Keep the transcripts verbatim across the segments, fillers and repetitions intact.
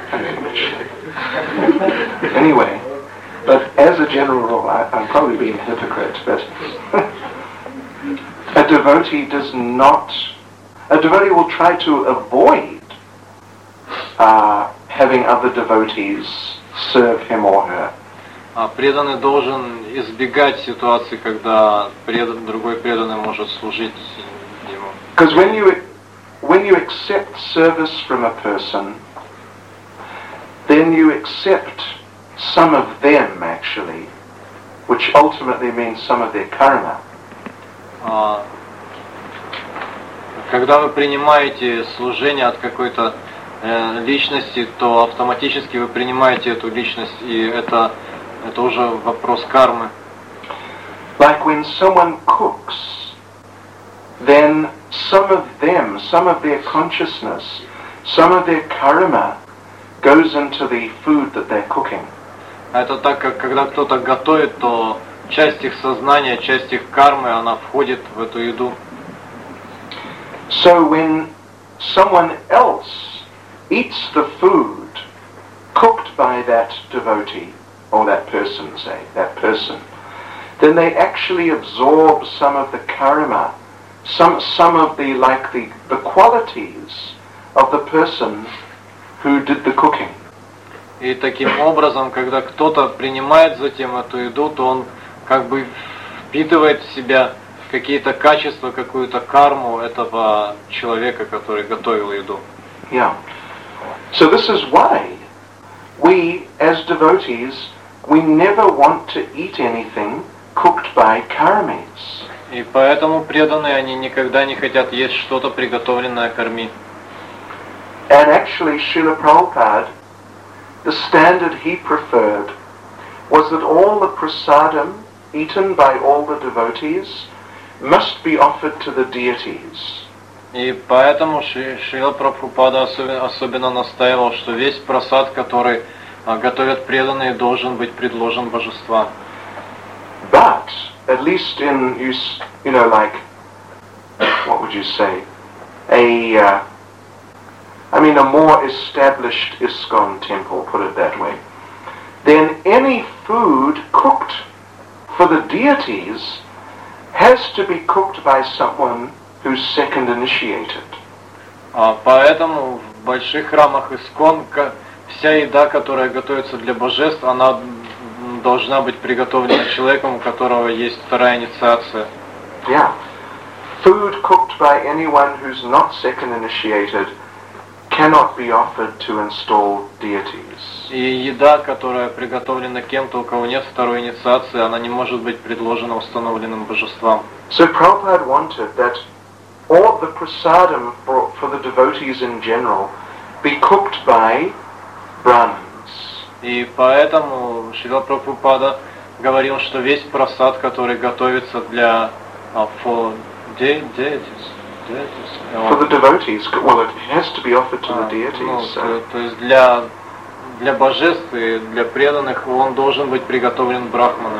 Anyway, but as a general rule, I, I'm probably being a hypocrite, but a devotee does not, a devotee will try to avoid uh, having other devotees serve him or her. А преданный должен избегать ситуации, когда предан, другой преданный может служить ему. Because when you when you accept service from a person, then you accept some of them actually, which ultimately means some of their karma. А, когда вы принимаете служение от какой-то э, личности, то автоматически вы принимаете эту личность, и это это уже вопрос кармы. Like when someone cooks, then some of them, some of their consciousness, some of their karma goes into the food that they're cooking. Это так, как когда кто-то готовит, то часть их сознания, часть их кармы, она входит в эту еду. So when someone else eats the food cooked by that devotee, or that person, say, that person, then they actually absorb some of the karma, some some of the, like the, the qualities of the person who did the cooking. И таким образом, когда кто-то принимает затем эту еду, то он как бы впитывает в себя какие-то качества, какую-то карму этого человека, который готовил еду. Yeah. So this is why we, as devotees, we never want to eat anything cooked by karmis. И поэтому преданные, они никогда не хотят есть что-то, приготовленное карми. And actually, Srila Prabhupada, the standard he preferred was that all the prasadam eaten by all the devotees must be offered to the deities. И поэтому Шрила Прабхупада особенно, особенно настаивал, что весь прасад, который готовят преданные, должен быть предложен божествам. But at least in you, you know, like what would you say, a uh, I mean a more established ISKCON temple, put it that way, then any food cooked for the deities has to be cooked by someone who's second initiated. А поэтому в больших храмах ISKCON вся еда, которая готовится для божеств, она должна быть приготовлена человеком, у которого есть вторая инициация. Yeah. Food cooked by anyone who's not second initiated cannot be offered to install deities. И еда, которая приготовлена кем-то, у кого нет второй инициации, она не может быть предложена установленным божествам. So Prabhupada wanted that all the prasadam for, for the devotees in general be cooked by Brahmins. И поэтому Шрила Прабхупада говорил, что весь прасад, который готовится для for de- deities, deities, for the devotees, well, it has to be offered to the deities. Ну, so. то, то есть для для божеств и для преданных он должен быть приготовлен брахманами.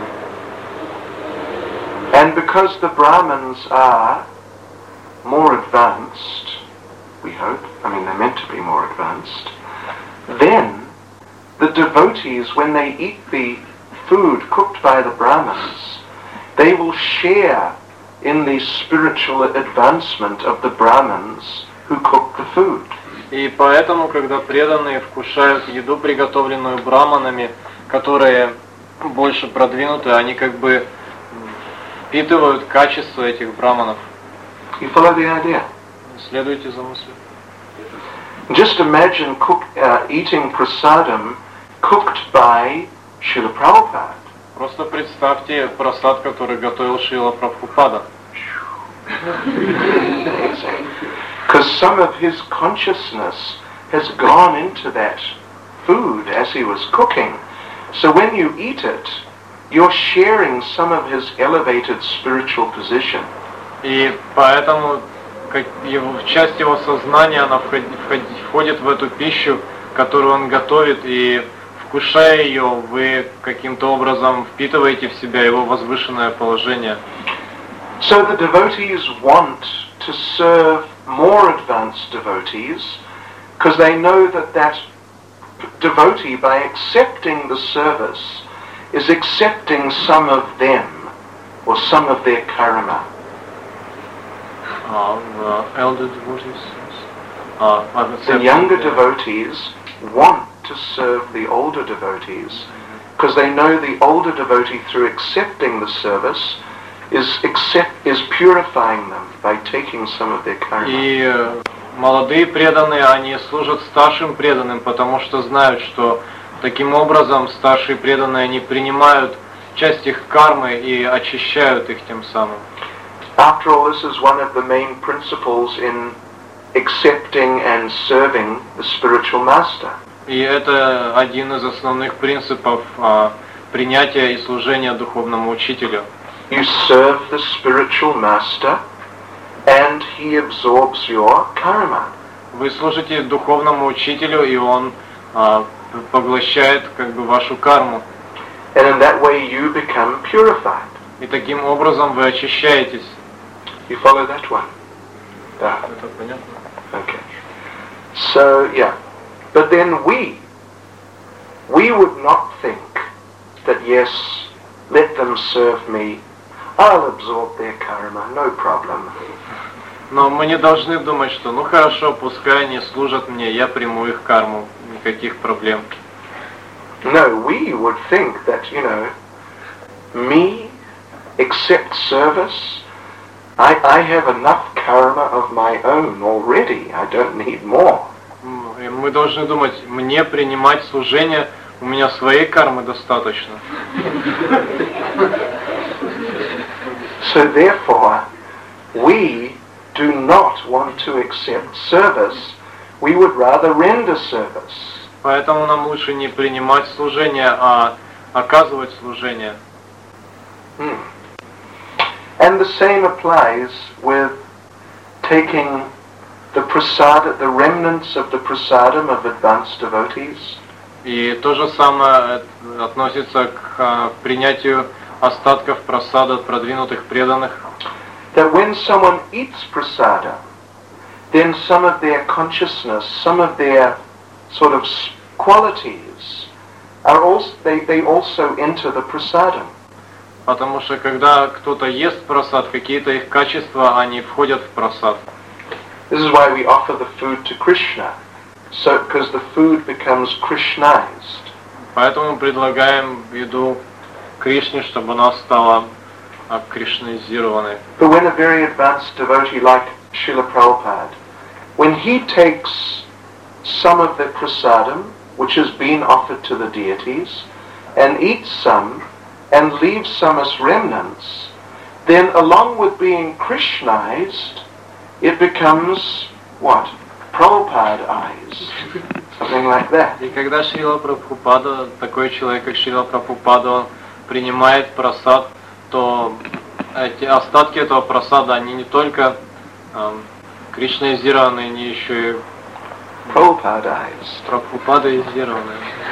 And because the Brahmins are more advanced, we hope, I mean they're meant to be more advanced, then the devotees, when they eat the food cooked by the Brahmins, they will share in the spiritual advancement of the Brahmins who cook the food. И поэтому, когда преданные вкушают еду, приготовленную браманами, которые больше продвинуты, они как бы впитывают качество этих браманов. You follow the idea? Следуйте за мыслью. Just imagine cook, uh, eating prasadam cooked by Srila Prabhupada. Просто представьте прасад, который готовил Шрила Прабхупада. Because some of his consciousness has gone into that food as he was cooking. So when you eat it, you're sharing some of his elevated spiritual position. И поэтому как его, часть его сознания она входит, входит в эту пищу, которую он готовит, и вкушая ее, вы каким-то образом впитываете в себя его возвышенное положение. So the devotees want to serve more advanced devotees because they know that that devotee, by accepting the service, is accepting some of them, or some of their karma. Uh, uh, elder devotees. Uh, the younger devotees want to serve the older devotees because they know the older devotee, through accepting the service, is accept is purifying them by taking some of their karma. И молодые преданные, они служат старшим преданным, потому что знают, что таким образом старшие преданные, они принимают часть их кармы и очищают их тем самым. After all, this is one of the main principles in accepting and serving the spiritual master. И это один из основных принципов а, принятия и служения духовному учителю. You serve the spiritual master, and he absorbs your karma. Вы служите духовному учителю, и он а, поглощает как бы вашу карму. And in that way you become purified. И таким образом вы очищаетесь. You follow that one? Yeah. Это понятно? Okay. So, yeah. But then we, we would not think that, yes, let them serve me, I'll absorb their karma, no problem. Но мы не должны думать, что ну хорошо, пускай они служат мне, я приму их карму, никаких проблем. No, we would think that, you know, me, accept service, I, I have enough karma of my own already, I don't need more. Мы должны думать, мне принимать служение, у меня своей кармы достаточно. So therefore, we do not want to accept service, we would rather render service. Поэтому нам лучше не принимать служение, а оказывать служение. Hmm. And the same applies with taking the prasada, the remnants of the prasadam of advanced devotees. И то же самое относится к принятию остатков прасада от продвинутых преданных. That when someone eats prasada, then some of their consciousness, some of their sort of qualities are also they, they also enter the prasadam. Потому что когда кто-то ест прасад, какие-то их качества, они входят в прасад. This is why we offer the food to Krishna, so because the food becomes Krishnized. Поэтому мы предлагаем еду Кришне, чтобы она стала кришнаизированной. But when a very advanced devotee like Srila Prabhupada, when he takes some of the prasadam which has been offered to the deities and eats some and leaves some as remnants, then along with being Krishnized, it becomes what? Prabhupada-ized. Something like that. И когда Шрила Прабхупада, такой человек, как Шрила Прабхупада, он принимает прасад, то эти остатки этого прасада, они не только эм, кришнаизированы, они еще и Prabhupada-ized. Прабхупадаизированы.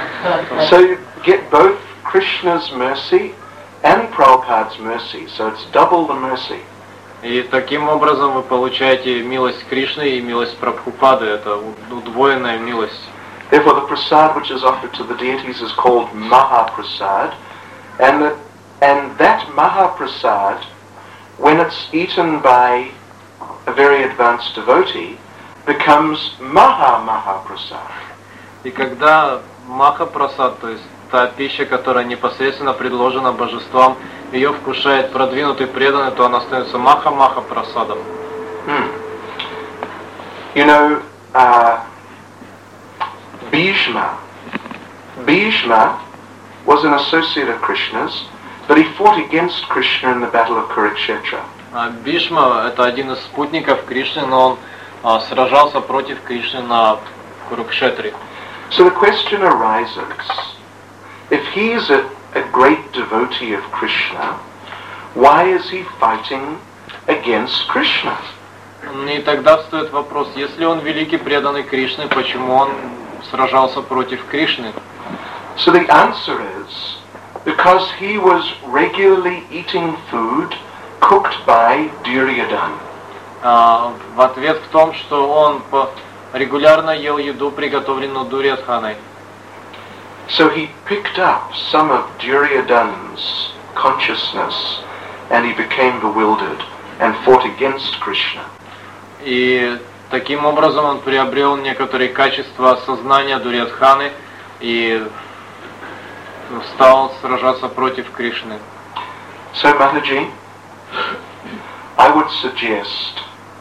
So you get both Krishna's mercy and Prabhupada's mercy, so it's double the mercy. И таким образом вы получаете милость Кришны и милость Прабхупады, это удвоенная милость. Therefore the prasad which is offered to the deities is called Mahaprasad, and the, and that Mahaprasad, when it's eaten by a very advanced devotee, becomes Maha Mahaprasad. И когда Махапрасад, то есть та пища, которая непосредственно предложена божествам, ее вкушает продвинутый преданный, то она становится Маха-Маха прасадом. Hmm. You know, uh, Bhishma. Bhishma was an associate of Krishna's, but he fought against Krishna in the battle of Kurukshetra. Бишма — это один из спутников Кришны, но он а, сражался против Кришны на Курукшетре. So the question arises, if he is a, a great devotee of Krishna, why is he fighting against Krishna? И тогда встает вопрос, если он великий преданный Кришны, почему он сражался против Кришны? So the answer is, because he was regularly eating food cooked by Duryodhana. А, в ответ в том, что он по, регулярно ел еду, приготовленную Дурьодханой. So he picked up some of Duryodhana's consciousness and he became bewildered and fought against Krishna. И таким образом он приобрел некоторые качества сознания Дурьодханы и стал сражаться против Кришны. So Mataji, I would suggest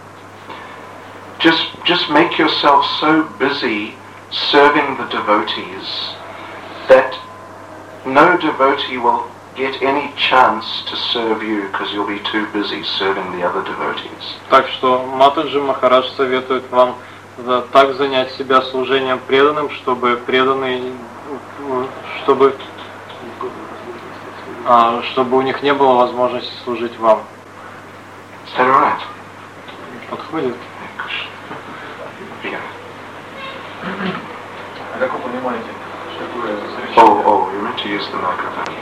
just just make yourself so busy serving the devotees that no devotee will get any chance to serve you because you'll be too busy serving the other devotees. Так что Матаджи Махарадж советует вам да, так занять себя служением преданным, чтобы преданные, чтобы, а, чтобы у них не было возможности служить вам. Is that all right? Подходит? Yeah. А как вы понимаете, что такое изречение? Oh, oh, you meant to use the microphone.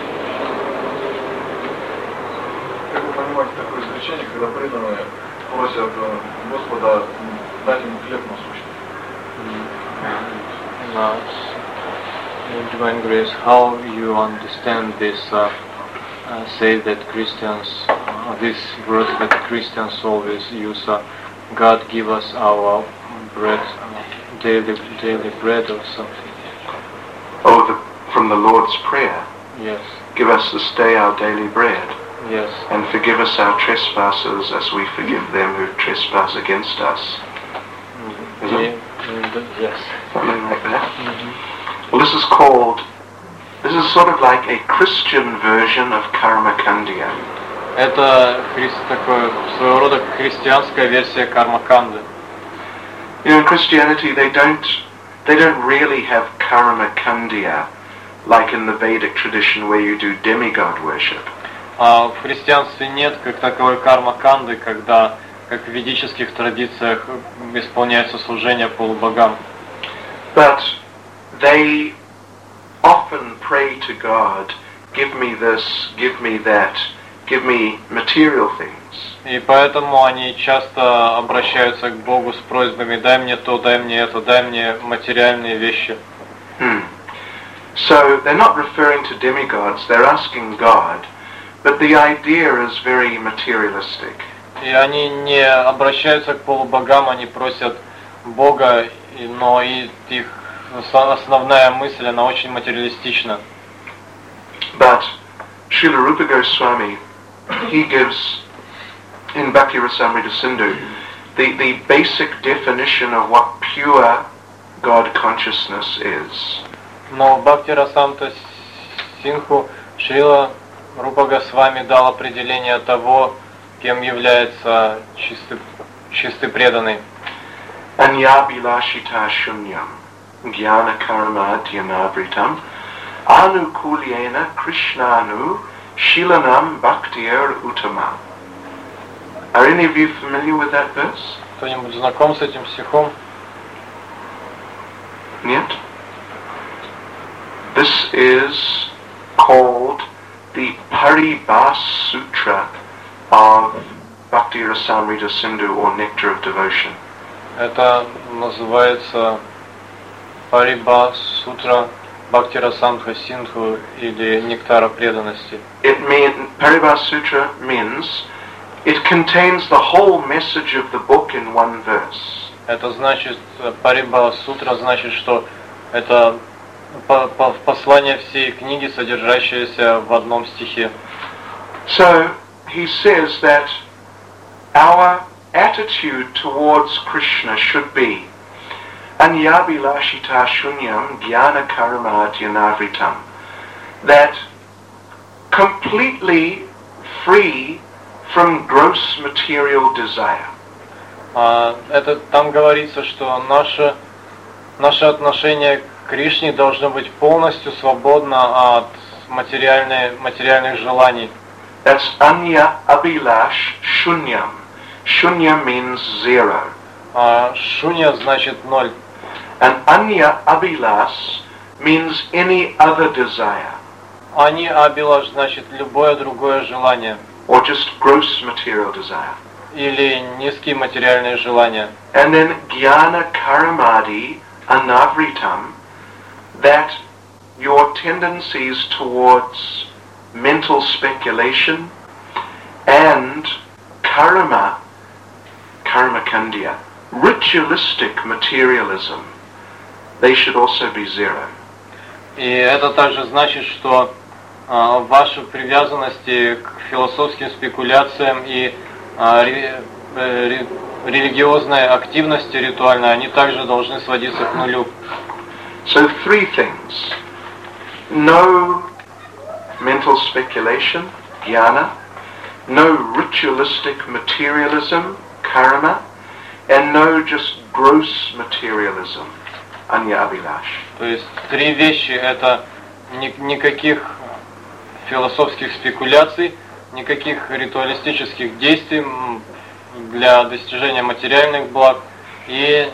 Как вы понимаете такое изречение, когда преданные просят Господа дать ему хлеб насущный? Divine Grace, how you understand this uh, uh, say that Christians, uh, this word that Christians always use, uh, God give us our bread, uh, daily daily bread or something. Oh, the, from the Lord's Prayer. Yes, Give us this day our daily bread, yes. and forgive us our trespasses as we forgive them who trespass against us. Is Yeah, it? mm, yes. Something like that. Well, this is called, this is sort of like a Christian version of Karma Kandya. Это христ, такое своего рода христианская версия карма-канды. You know, in Christianity they don't, they don't really have Karma Kandya like in the Vedic tradition where you do demigod worship. А в христианстве нет как таковой карма-канды, когда, как в ведических традициях, исполняется служение полубогам. But they often pray to God, give me this, give me that, give me material things. И поэтому они часто обращаются к Богу с просьбами: дай мне то, дай мне это, дай мне материальные вещи. Hmm. So they're not referring to demigods, they're asking God, but the idea is very materialistic. И они не обращаются к полубогам, они просят Бога, но и их основная мысль, она очень материалистична. But Srila Rupa Goswami, he gives in Bhakti Rasamrita Sindhu the, the basic definition of what pure God consciousness is. Но в Бхакти Расамрита Синдху Шрила Рупа Госвами дал определение того, кем является чистый, чистый преданный. Anyabhilashita shunyam jnana karma dhyanavritam anukulyena krishnanu shilanam bhaktir uttama. Are any of you familiar with that verse? Кто-нибудь знаком с этим стихом? Нет? This is called the Paribhas Sutra of Bhakti Rasamrita Sindhu, or Nectar of Devotion. Это называется Парибхас Сутра Бхакти Расамрита Синдху или Нектара преданности. It mean, Paribhas Sutra means it contains the whole message of the book in one verse. Это значит, Парибхас Сутра значит, что это послание всей книги, содержащееся в одном стихе. So he says that our attitude towards Krishna should be Anyabhilashita shunyam jnana karma dhyanavritam, that completely free from gross material desire. А, это там говорится, что наше, наше отношение к Кришне должно быть полностью свободно от материальной, материальных желаний. That's anya abhilash shunyam. Shunya means zero. А шунья значит ноль. And anya abhilash means any other desire. Ани абилаш значит любое другое желание. Or just gross material desire. Или низкие материальные желания. And then jnana karamadi anavritam, that your tendencies towards mental speculation and karma, karma kandya, ritualistic materialism, they should also be zero. И это также значит, что э, ваши привязанности к философским спекуляциям и э, ре, э, религиозной активности ритуальной, они также должны сводиться к нулю. So three things. No mental speculation, jnana, no ritualistic materialism, karma, and no just gross materialism, anya abhilash. То есть три вещи — это ни, никаких философских спекуляций, никаких ритуалистических действий для достижения материальных благ и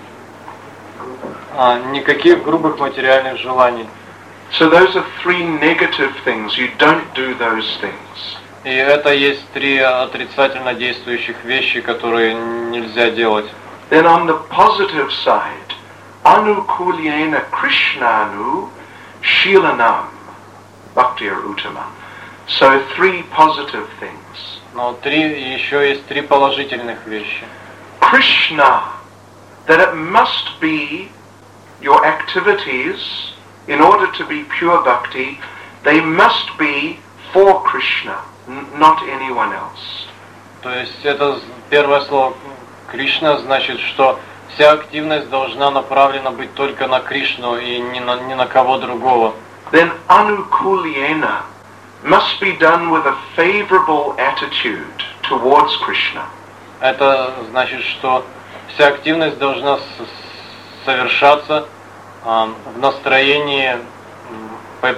а, никаких грубых материальных желаний. So those are three negative things. You don't do those things. И это есть три отрицательно действующих вещи, которые нельзя делать. Then on the positive side, anukulyena krishnanu shilanam bhaktir uttama. So three positive things. Но три, еще есть три положительных вещи. Krishna, that it must be your activities, in order to be pure bhakti, they must be for Krishna, n- not anyone else. То есть это первое слово Кришна значит, что вся активность должна направлена быть только на Кришну и ни на, ни на кого другого. Then anukulyena must be done with a favorable attitude towards Krishna. Это значит, что вся активность должна с- совершаться а, в настроении м, по-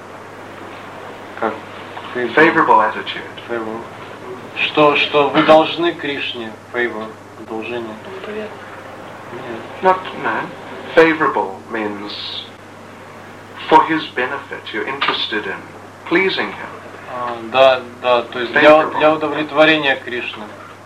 как, Favorable attitude. favor. Что, что вы должны Кришне, favor, должение. Нет. Not, no. Favorable means for his benefit. You're interested in pleasing him. А, да, да, то есть для, для удовлетворения Кришны.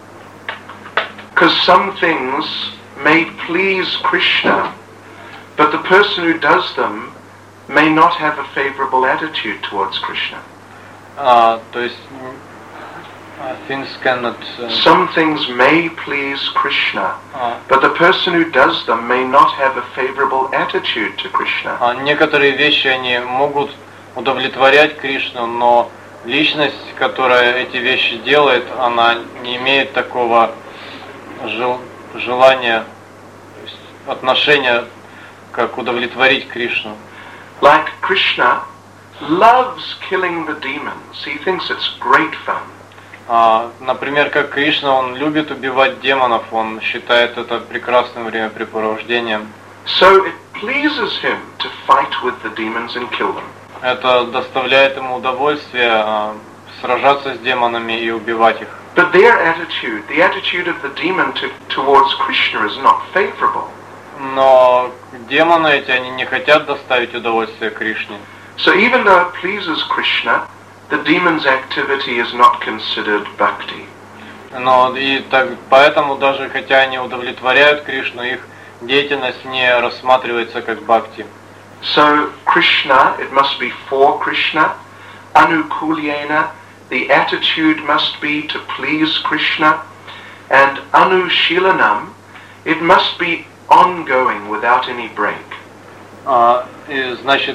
Because some things may please Krishna, but the person who does them may not have a favorable attitude towards Krishna. А, то есть uh, things cannot. Uh, Some things may please Krishna, а, but the person who does them may not have a favorable attitude to Krishna. а некоторые вещи они могут удовлетворять Кришну, но личность, которая эти вещи делает, она не имеет такого жел- желания, то есть отношения, как удовлетворить Кришну. Like Krishna loves killing the demons. He thinks it's great fun. А, например, как Кришна, он любит убивать демонов, он считает это прекрасным времяпрепровождением. So it pleases him to fight with the demons and kill them. Это доставляет ему удовольствие а, сражаться с демонами и убивать их. But their attitude, the attitude of the demon to, towards Krishna is not favorable. Но демоны эти, они не хотят доставить удовольствие Кришне. So even though it pleases Krishna, the demon's activity is not considered bhakti. Но и так, поэтому даже хотя они удовлетворяют Кришну, их деятельность не рассматривается как бхакти. So Krishna, it must be for Krishna. Anukulyena, the attitude must be to please Krishna. And anushilanam, it must be ongoing without any break. А, и значит,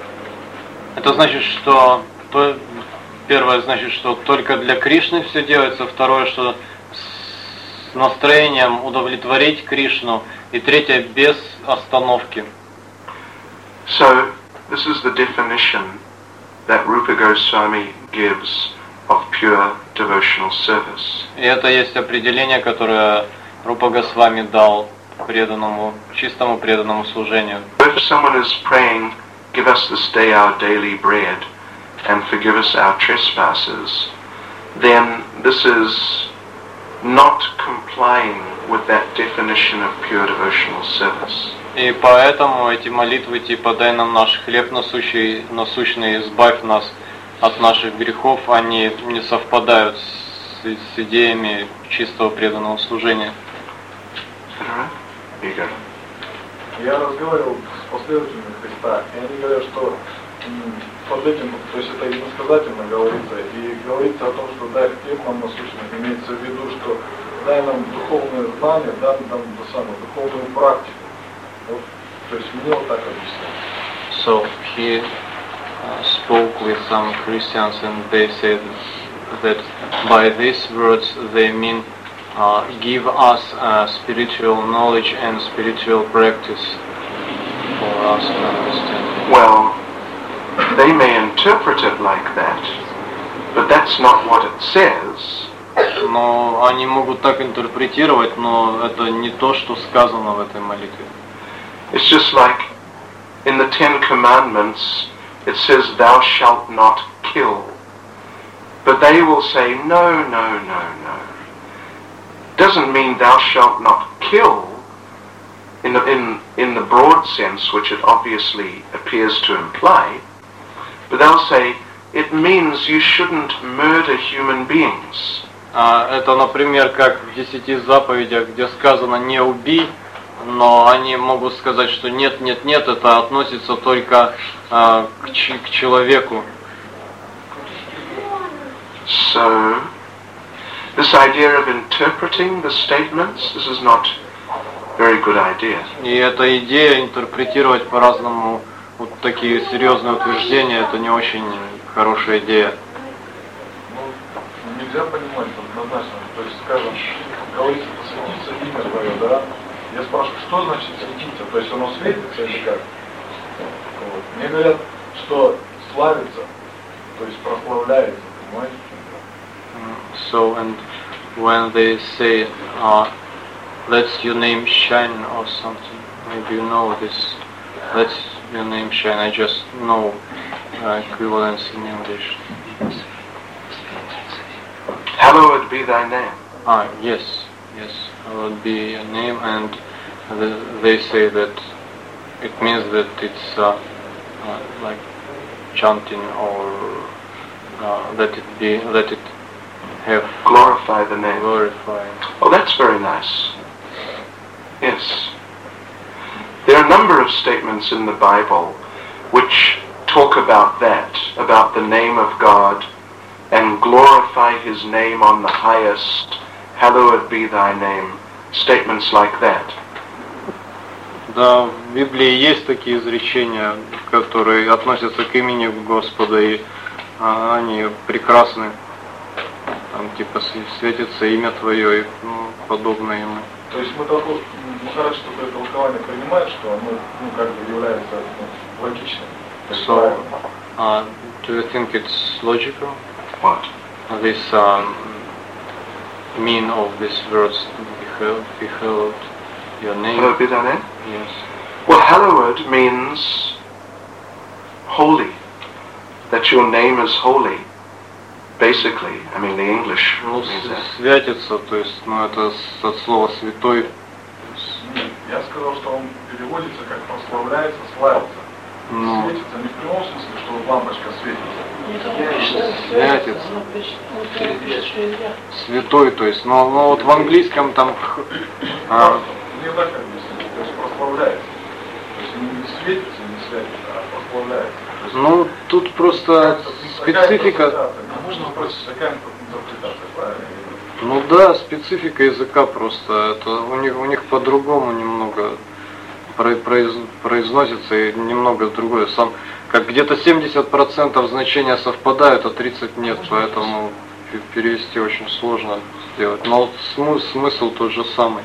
это значит, что то, первое значит, что только для Кришны все делается, второе, что с настроением удовлетворить Кришну, и третье, без остановки. So this is the definition that Rupa Goswami gives of pure devotional service. И это есть определение, которое Рупа Госвами дал преданному, чистому преданному служению. If someone is praying, give us this day our daily bread and forgive us our trespasses, then this is not complying with that definition of pure devotional service. И поэтому эти молитвы типа «Дай нам наш хлеб насущный, насущный, избавь нас от наших грехов», они не совпадают с, с идеями чистого преданного служения. Is that all right? Here you go. Я разговаривал с последователями Христа, и они говорят, что м, под этим, то есть это иносказательно говорится, и говорится о том, что дай хлеб нам насущный, имеется в виду, что дай нам духовное знание, дай нам ту самую духовную практику. Вот, то есть мне вот так объясняют. So he uh, spoke with some Christians, and they said that by these words they mean uh, give us uh, spiritual knowledge and spiritual practice for us to understand. Well, they may interpret it like that, but that's not what it says. Но они могут так интерпретировать, но это не то, что сказано в этой молитве. It's just like in the Ten Commandments, it says, thou shalt not kill. But they will say, no, no, no, no. Doesn't mean thou shalt not kill in the, in, in the broad sense, which it obviously appears to imply. But they'll say, it means you shouldn't murder human beings. А, это, например, как в десяти заповедях, где сказано «не убий», но они могут сказать, что нет, нет, нет, это относится только а, к, ч- к человеку. So, this idea of interpreting the statements, this is not a very good idea. И эта идея интерпретировать по-разному вот такие серьезные утверждения, это не очень хорошая идея. Ну, нельзя понимать однозначно, то есть, скажем, говорится, посвятиться имя твое, да? Я спрашиваю, что значит светиться? То есть оно светится или как? Вот. Мне говорят, что славится, то есть прославляется, понимаете? So, and when they say, uh, let your name shine or something, maybe you know this, let your name shine, I just know uh, equivalence in English. Hallowed be thy name. Ah, yes, yes, hallowed be your name, and the, they say that it means that it's uh, uh, like chanting or uh, let it be, let it have Glorify the name. glorify. Oh, that's very nice. Yes. There are a number of statements in the Bible which talk about that, about the name of God, and glorify His name on the highest, hallowed be thy name, statements like that. Да, в Библии есть такие изречения, которые относятся к имени Господа, и а, они прекрасны. Там типа светится имя Твое и ну, подобное ему. То есть мы такое, Махарадж такое толкование принимает, что оно ну, как бы является ну, логичным. So, uh, do you think it's logical? What? This um, mean of these words, beheld, beheld your name. Hallowed be thy name? Yes. Well, hallowed means holy. That your name is holy. Basically, I mean the English Ну, means that. святится, то есть, ну, это с- от слова святой. Нет, я сказал, что он переводится как прославляется, славится. Ну, Светится не в прямом смысле, что вот лампочка светится. святится. Святой, то есть, но, но вот в английском там х- а, Не так объяснить, то есть прославляется. То есть не светится, не святится, а прославляется. То есть ну, тут просто такая специфика, интерпретация. А можно спросить, такая интерпретация, правильно? ну да, специфика языка просто, это у них, у них по-другому немного про- произ- произносится и немного другое. Сам, как где-то семьдесят процентов значения совпадают, а тридцать нет, поэтому пе- перевести очень сложно сделать. Но вот смы- смысл тот же самый.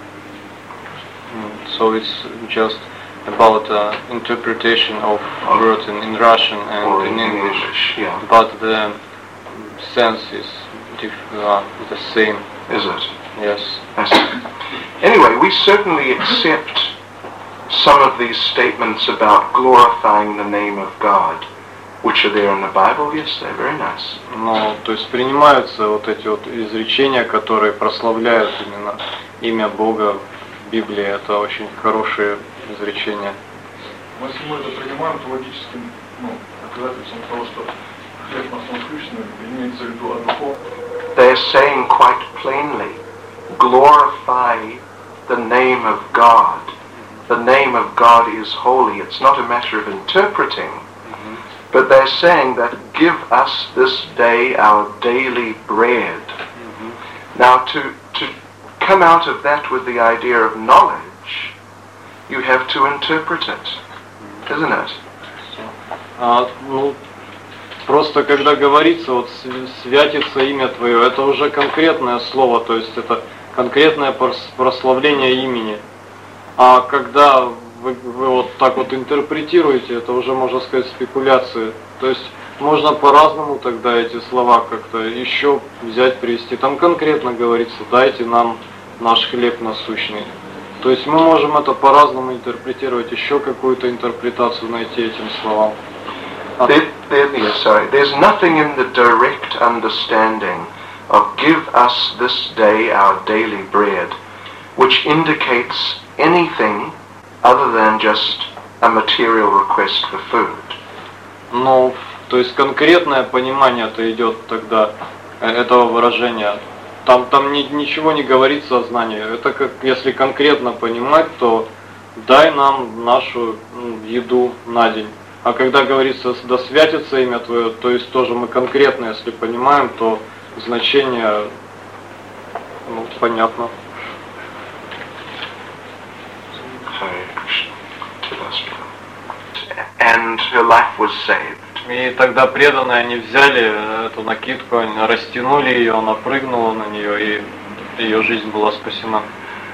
Mm, So it's just about uh, interpretation of words in, in Russian Or and in in English, English, yeah. but the sense is diff- uh, the same. Is it? Yes. I see. Anyway, we certainly accept some of these statements about glorifying the name of God, which are there in the Bible. Yes, they're very nice. Ну, то есть принимаются вот эти вот изречения, которые прославляют именно имя Бога в Библии. Это очень хорошие изречения. Но если мы это принимаем, то логически, ну, доказательством того, что хлеб нас насущный, имеется в виду о духовном. They're saying quite plainly, glorify the name of God. the name of God is holy. It's not a matter of interpreting, mm-hmm. but they're saying that give us this day our daily bread. Mm-hmm. Now to, to come out of that with the idea of knowledge, you have to interpret it, isn't it? А, ну, просто когда говорится, вот святится имя Твое, это уже конкретное слово, то есть это конкретное прославление имени. А когда вы, вы вот так вот интерпретируете, это уже, можно сказать, спекуляции. То есть можно по-разному тогда эти слова как-то еще взять, привести. Там конкретно говорится, дайте нам наш хлеб насущный. То есть мы можем это по-разному интерпретировать, еще какую-то интерпретацию найти этим словам. There, there, yeah, sorry. There's nothing in the direct understanding of give us this day our daily bread, which indicates anything other than just a material request for food. Ну, то есть конкретное понимание-то идет тогда этого выражения. Там, там ни, ничего не говорится о знании. Это как если конкретно понимать, то дай нам нашу ну, еду на день. А когда говорится «да святится имя Твое», то есть тоже мы конкретно, если понимаем, то значение ну, понятно. And her life was saved. И тогда преданные, они взяли эту накидку, они растянули ее, она прыгнула на нее, и ее жизнь была спасена.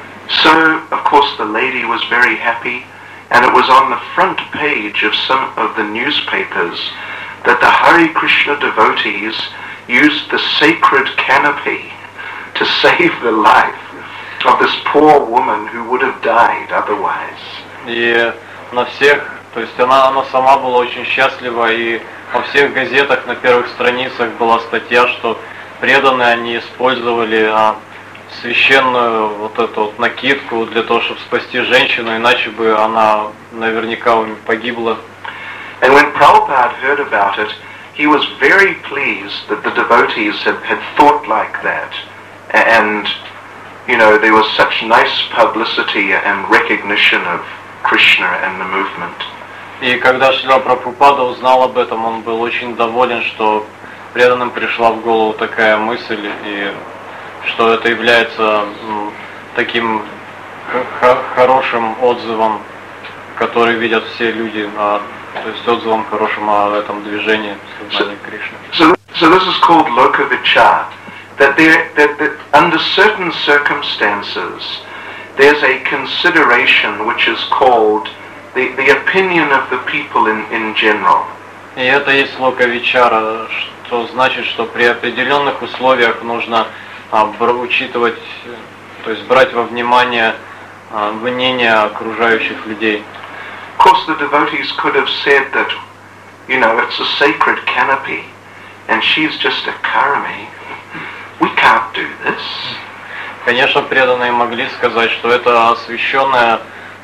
So, of course, the lady was very happy. And it was on the front page of some of the newspapers that the Hare Krishna devotees used the sacred canopy to save the life of this poor woman who would have died otherwise. И на всех, то есть она, она сама была очень счастлива, и во всех газетах на первых страницах была статья, что преданные они использовали а, священную вот эту вот накидку для того, чтобы спасти женщину, иначе бы она наверняка погибла. And when Prabhupada heard about it, he was very pleased that the devotees had, had thought like that. And, you know, there was such nice publicity and recognition of Krishna and the movement. И когда Шрила Прабхупада узнал об этом, он был очень доволен, что преданным пришла в голову такая мысль, и что это является м, таким х- хорошим отзывом, который видят все люди, а, то есть отзывом хорошим о этом движении сознания Кришны. So, so this is called Lokavichar, that there, that, that under certain circumstances there's a consideration which is called the, the opinion of the people in, in general. И это есть локавичара, что значит, что при определенных условиях нужно а, учитывать, то есть брать во внимание а, мнение окружающих людей. Of course, the devotees could have said that, you know, it's a sacred canopy, and she's just a karmi. We can't do this. Конечно, преданные могли сказать, что это освященная,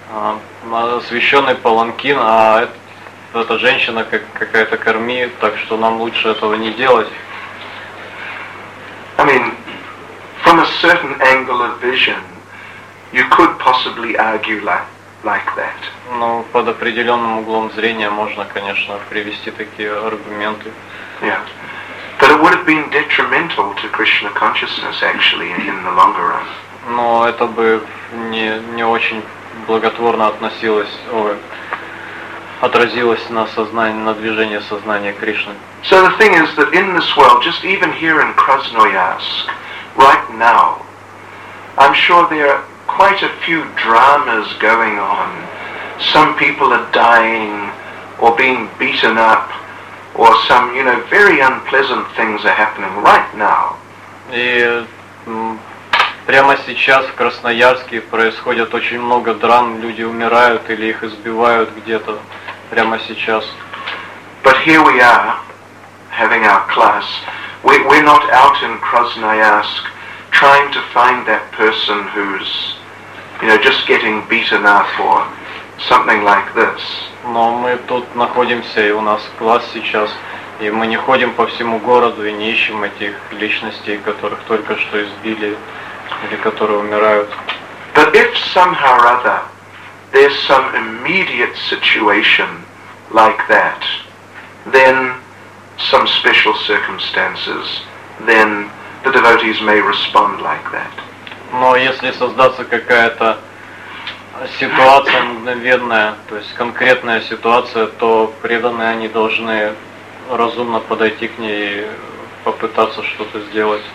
освященный паланкин, а эта женщина как какая-то карми, так что нам лучше этого не делать. I mean, from a certain angle of vision, you could possibly argue like, like that. Ну, под определенным углом зрения можно, конечно, привести такие аргументы. Yeah. But it would have been detrimental to Krishna consciousness actually in the longer run. Но это бы не, не очень благотворно относилось, о, отразилось на сознание, на движение сознания Кришны. So the thing is that in this world, just even here in Krasnoyarsk, right now, I'm sure there are quite a few dramas going on. Some people are dying or being beaten up, or some, you know, very unpleasant things are happening right now. И м, прямо сейчас в Красноярске происходит очень много драм, люди умирают или их избивают где-то прямо сейчас. But here we are, having our class. We, we're not out in Krasnoyarsk trying to find that person who's, you know, just getting beaten up or something like this. Но мы тут находимся, и у нас класс сейчас, и мы не ходим по всему городу и не ищем этих личностей, которых только что избили или которые умирают. But if somehow or other there's some immediate situation like that, then some special circumstances, then the devotees may respond like that. Но если создаться какая-то ситуация мгновенная, то есть конкретная ситуация, то преданные они должны разумно подойти к ней и попытаться что-то сделать.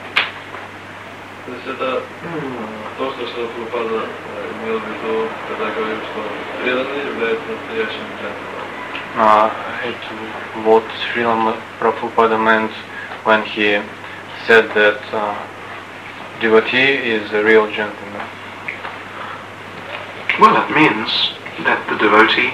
То есть это то, что Шрила Прабхупада имел в виду, когда говорил, что преданные являются настоящим джентльменом. Uh, it, what Srila Prabhupada meant when he said that uh, devotee is a real gentleman. Well, it means that the devotee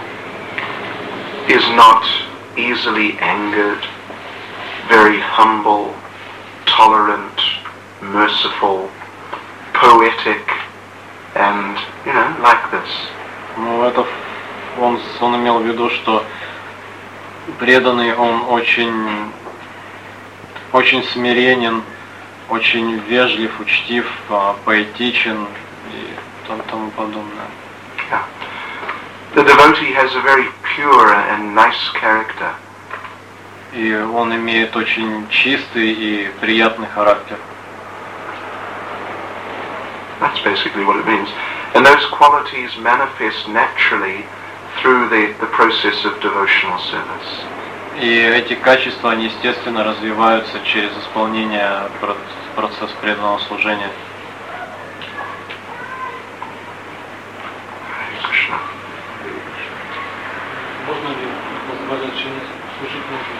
is not easily angered, very humble, tolerant, merciful, poetic, and, you know, like this. Ну, это он, он имел в виду, что преданный, он очень, очень смиренен, очень вежлив, учтив, поэтичен и тому подобное. Yeah. The devotee has a very pure and nice character. И он имеет очень чистый и приятный характер. That's basically what it means. And those qualities manifest naturally through the, the process of devotional service. И эти качества, они естественно развиваются через исполнение процесса преданного служения. Можно ли позволять жене служить мужу?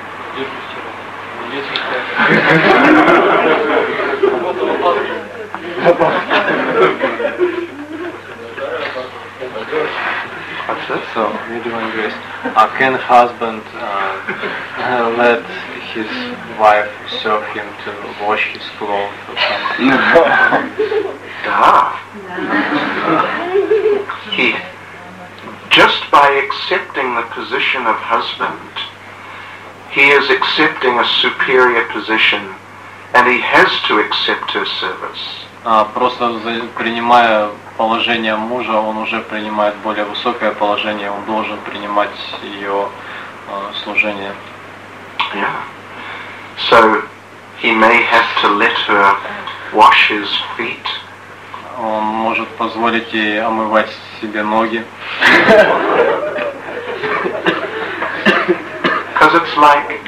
So, Divine Grace, uh, can husband uh, let his wife serve him to wash his clothes or something? Ah. He, just by accepting the position of husband, he is accepting a superior position, and he has to accept her service. Uh, просто принимая положение мужа, он уже принимает более высокое положение, он должен принимать ее uh, служение. Yeah. So he may have to let her wash his feet. Он может позволить ей омывать себе ноги. Because it's like,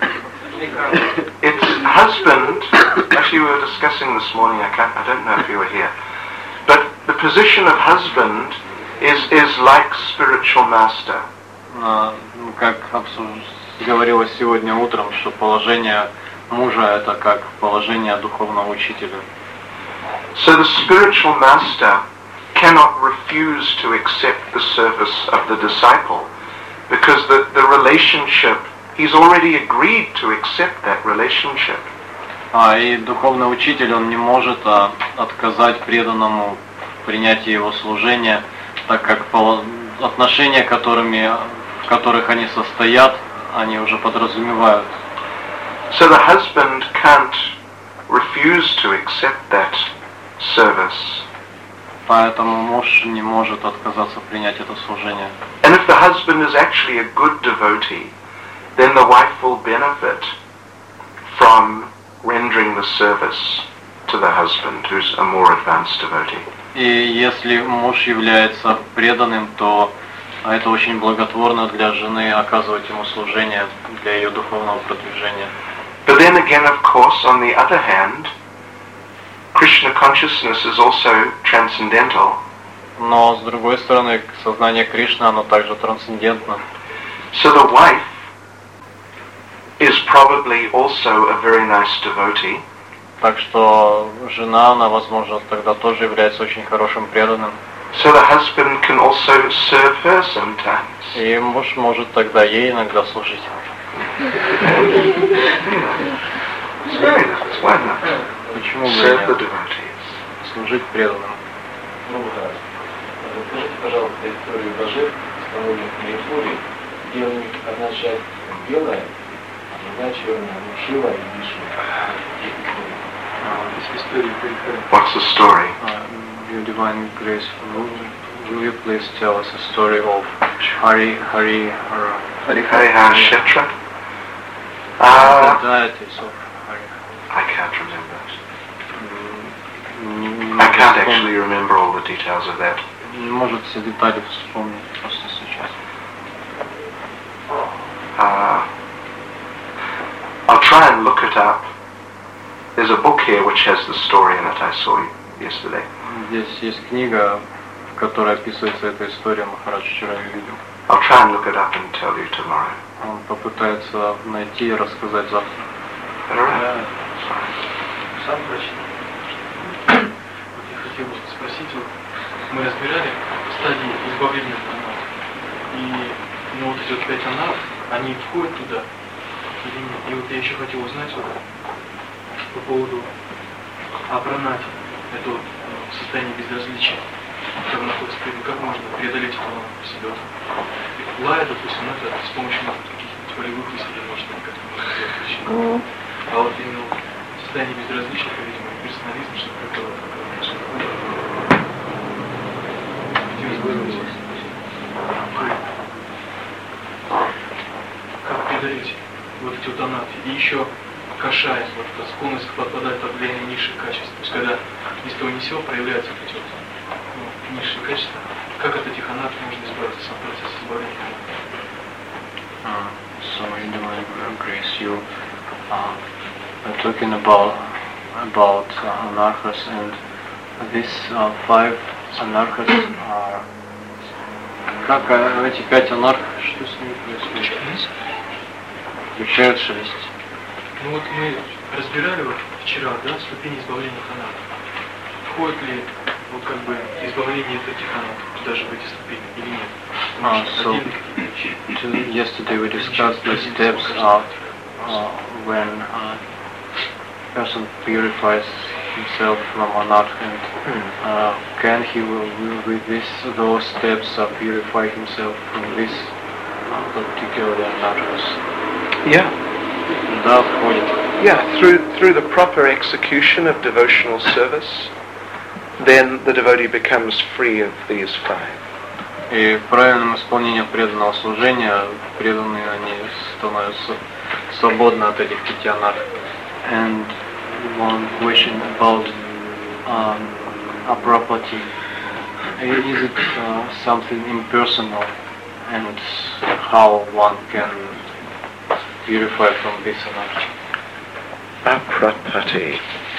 it's husband, actually we were discussing this morning, I, can't, I don't know if you were here, but the position of husband is, is like spiritual master. Uh, как говорилось сегодня утром, что положение мужа это как положение духовного учителя. So the spiritual master cannot refuse to accept the service of the disciple, because the, the relationship, he's already agreed to accept that relationship. А и духовный учитель, он не может а, отказать преданному в принятии его служения, так как отношения, которыми, в которых они состоят, они уже подразумевают. So the husband can't refuse to accept that service. Поэтому муж не может отказаться принять это служение. And if the husband is actually a good devotee, then the wife will benefit from rendering the service to the husband, who's a more advanced devotee. И если муж является преданным, то это очень благотворно для жены оказывать ему служение для ее духовного продвижения. But then again, of course, on the other hand, Krishna consciousness is also transcendental. Но с другой стороны, сознание Кришны, оно также трансцендентно. So the wife is probably also a very nice devotee. Так что жена, она, возможно, тогда тоже является очень хорошим преданным. So the husband can also serve her sometimes. И муж может тогда ей иногда служить. It's very nice, why not? Почему бы Serve the нет? devotees. Служить преданным. Ну да. Расскажите, пожалуйста, историю божеств с Тамулем и Мейпури, где у них одна часть белая, а другая черная, Шива и Вишну. What's the story? Uh, Your Divine Grace, will you please tell us a story of Hari Hari Hari Hariharshetra? the Uh, deities of Hari? I can't remember. Не I могу can't вспомнить. actually remember all the details of that. Не может все детали вспомнить просто сейчас. Uh, I'll try and look it up. There's a book here which has the story in it I saw yesterday. Здесь есть книга, в которой описывается эта история, Махарадж вчера ее видел. I'll try and look it up and tell you tomorrow. Он попытается найти и рассказать завтра. Is that all right? Сам прочитал. Вот я хотел бы спросить, вот мы разбирали стадии избавления от анат. И ну, вот эти вот пять анат, они входят туда или нет? И вот я еще хотел узнать вот, по поводу апранати. Это вот ну, состояние безразличия, которое находится перед ним. Как можно преодолеть это в себе? Лая, допустим, это с помощью каких-нибудь полевых усилий можно как-то сделать. А вот именно состояние безразличия, по-видимому, персонализм, что такое, как преодолеть вот эти вот анаты. И еще кашай, вот эта склонность подпадать под влияние низших качеств. То есть когда ни с того ни с сего проявляются вот эти вот ну, низшие качества, как от этих анат можно избавиться, сам процесс избавления? Uh, so in the Divine Grace, you uh, are talking about about uh, anarchas, and these uh, five anarchas are. Как э, эти пять анархов, что с ними происходит? Включают шесть. Ну вот мы разбирали вот вчера, да, ступени избавления от анат. Входит ли вот как бы избавление от этих анат туда же в эти ступени или нет? Uh, so to, yesterday we discussed the steps of uh, when a person purifies himself from anarch, and uh, can he will, will with this those steps uh, purify himself from this uh, particular anarchas? Yeah. Да, входит. Yeah, through through the proper execution of devotional service, then the devotee becomes free of these five. И правильным исполнением преданного служения преданные они становятся свободны от этих пяти анарх. And one question about um, a property. Is it uh, something impersonal, and how one can purify from this anarchy? Aprapati.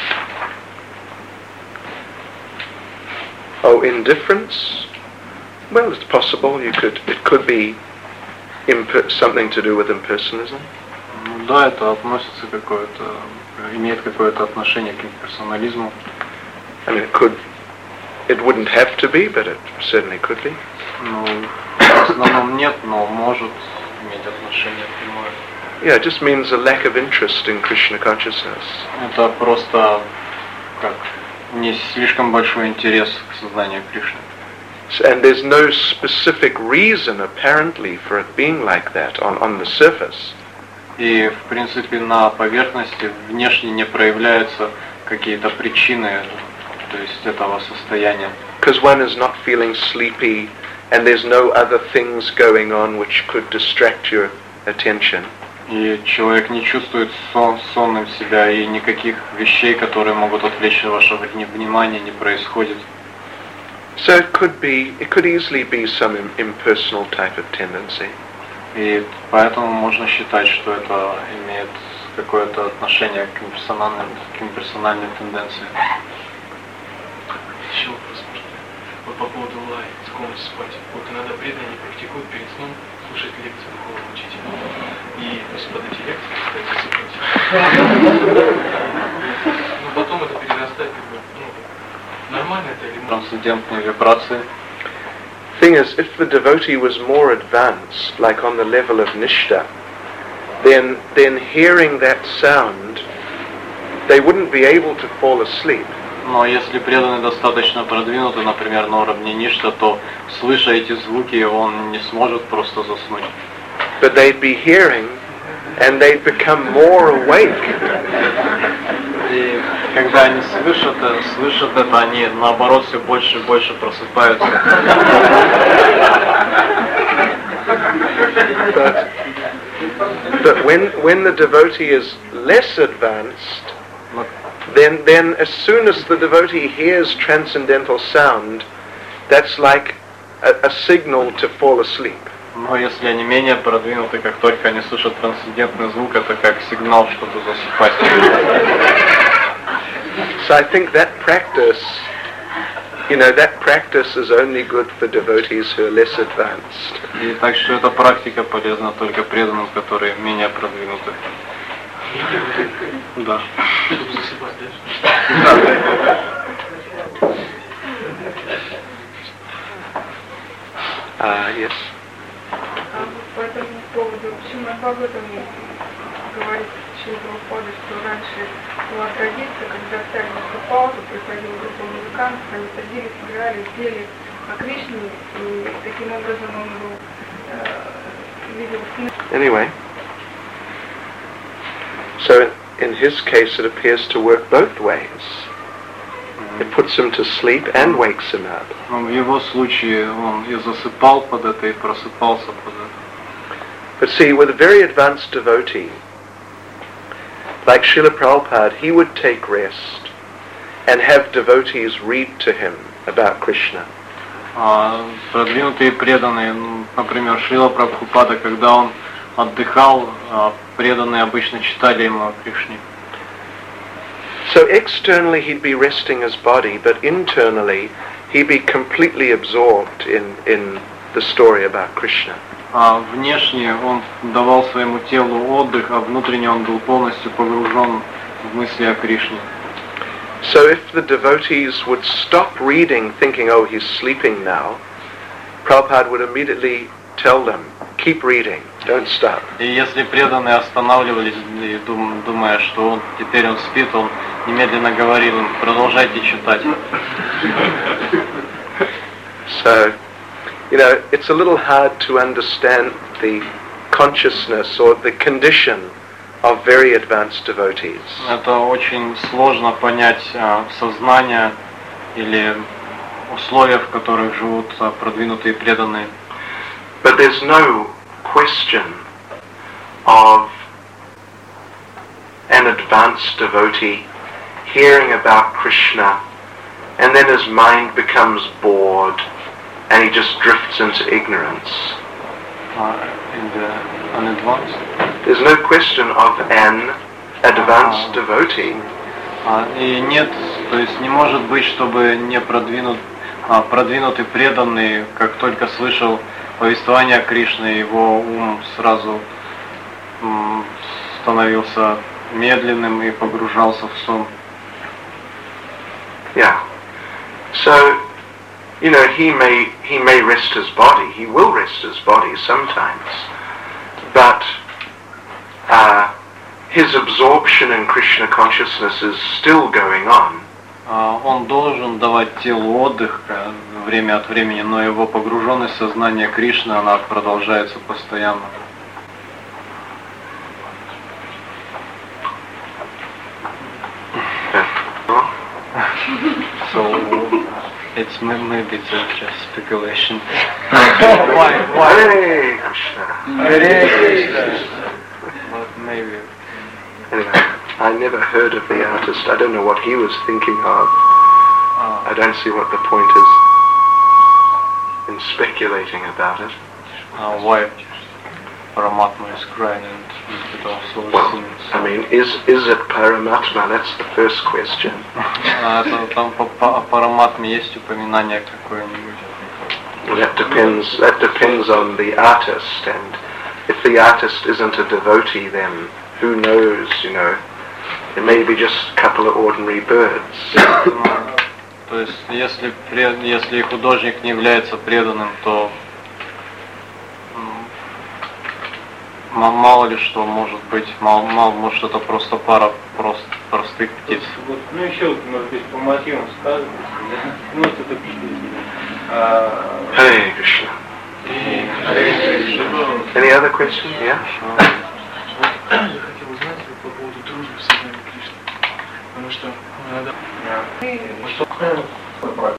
Oh, indifference? Well, it's possible. You could. It could be imper- something to do with impersonalism. Ну да, это относится какое-то, имеет какое-то отношение к имперсонализму. I mean, it could. It wouldn't have to be, but it certainly could be. Ну, в основном нет, но может иметь отношение прямое. Yeah, it just means a lack of interest in Krishna consciousness. Это просто как не слишком большой интерес к сознанию Кришны. And there's no specific reason, apparently, for it being like that on, on the surface. И, в принципе, на поверхности внешне не проявляются какие-то причины, то есть этого состояния. Because one is not feeling sleepy, and there's no other things going on which could distract your attention. И человек не чувствует сон, сонным себя, и никаких вещей, которые могут отвлечь ваше внимание, не происходит. So it could be, it could easily be some impersonal type of tendency. И поэтому можно считать, что это имеет какое-то отношение к имперсональным, к имперсональной тенденции. Еще вопрос, может, вот по поводу лай, склонность спать. Вот иногда преданные практикуют перед сном слушать лекции духовного учителя. И после под эти лекции, кстати, засыпать. Но потом это перерастает, как бы, ну, нормально это или может? Трансцендентные вибрации. Thing is, if the devotee was more advanced, like on the level of Nishta, then then hearing that sound, they wouldn't be able to fall asleep. Но если преданный достаточно продвинутый, например, на уровне ништа, то, слыша эти звуки, он не сможет просто заснуть. But they'd be hearing, and they'd become more awake. И когда они слышат, слышат это, они наоборот все больше и больше просыпаются. But, but when when the devotee is less advanced, then then as soon as the devotee hears transcendental sound, that's like a, a signal to fall asleep. Но если они менее продвинуты, как только они слышат трансцендентный звук, это как сигнал, чтобы засыпать. So I think that practice, you know, that practice is only good for devotees who are less advanced. И так что эта практика полезна только преданным, которые менее продвинуты. Да. Uh, yes. По этому поводу, Шримад Бхагаватам говорит Шрила Прабхупада, что раньше была традиция, когда царь выступал, то приходила группа музыкантов, они садились, играли, пели о Кришне, и таким образом он был, э, видел смысл. Anyway, so in his case it appears to work both ways. It puts him to sleep and wakes him up. В его случае он и засыпал под это, и просыпался под это. But see, with a very advanced devotee, like Srila Prabhupada, he would take rest and have devotees read to him about Krishna. А продвинутые преданные, например, Шрила Прабхупада, когда он отдыхал, преданные обычно читали ему о Кришне. So externally he'd be resting his body, but internally he'd be completely absorbed in, in the story about Krishna. А внешне он давал своему телу отдых, а внутренне он был полностью погружен в мысли о Кришне. So if the devotees would stop reading thinking, oh, he's sleeping now, Prabhupada would immediately tell them, keep reading, don't stop. И если преданные останавливались, дум, думая, что он, теперь он спит, он немедленно говорил им, продолжайте читать. So, you know, it's a little hard to understand the consciousness or the condition of very advanced devotees. Это очень сложно понять а, сознание или условия, в которых живут а, продвинутые преданные. But there's no question of an advanced devotee hearing about Krishna, and then his mind becomes bored and he just drifts into ignorance. Uh, in the unadvanced? There's no question of an advanced devotee. Uh, и нет, то есть не может быть, чтобы не продвинут, uh, продвинутый преданный, как только слышал повествование Кришны, его ум сразу м, становился медленным и погружался в сон. Yeah. So, you know, he may he may rest his body. He will rest his body sometimes, but uh, his absorption in Krishna consciousness is still going on. Uh, он должен давать телу отдых uh, время от времени, но его погруженность в сознание Кришны, она продолжается постоянно. So it's maybe just speculation. why? Why? Hare Krishna. Hare Krishna. But maybe. Anyway, I never heard of the artist. I don't know what he was thinking of. Uh, I don't see what the point is in speculating about it. uh, why Paramatma is crying and we could also Well, sing. I mean, is is it Paramatma? That's the first question. А это там по, по Параматме есть упоминание какое-нибудь? Well, that depends. That depends on the artist, and if the artist isn't a devotee, then who knows? You know, it may be just a couple of ordinary birds. То есть, если, если художник не является преданным, то мало ли что может быть, мало, мало, может это просто пара прост, простых птиц. Вот, ну еще, может быть, по мотивам сказано, да? Может это Hare Krishna. Any other question? Yeah. Я хотел узнать по поводу дружбы в сознании Кришны. мы... Что